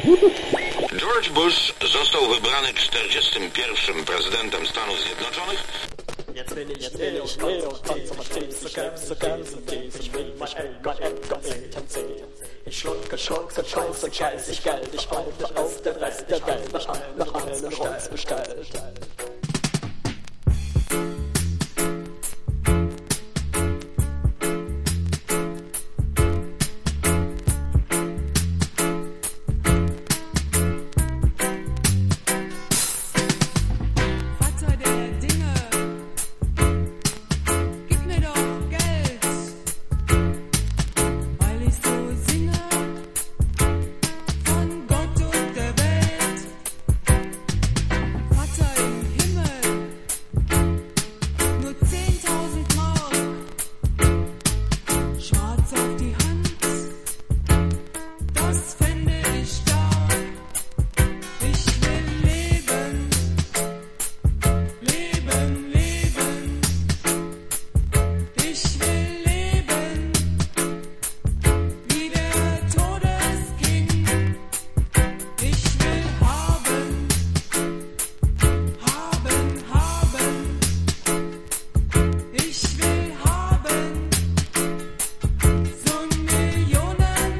George Bush został wybrany 41. prezydentem Stanów Zjednoczonych. Jetzt will ich konservativ, so ganz und tief, ich will mein Eltern sehen. Ich schlucke, scheiß ich Geld, ich halte auf den Rest der Welt nach einem Rolls bestellt.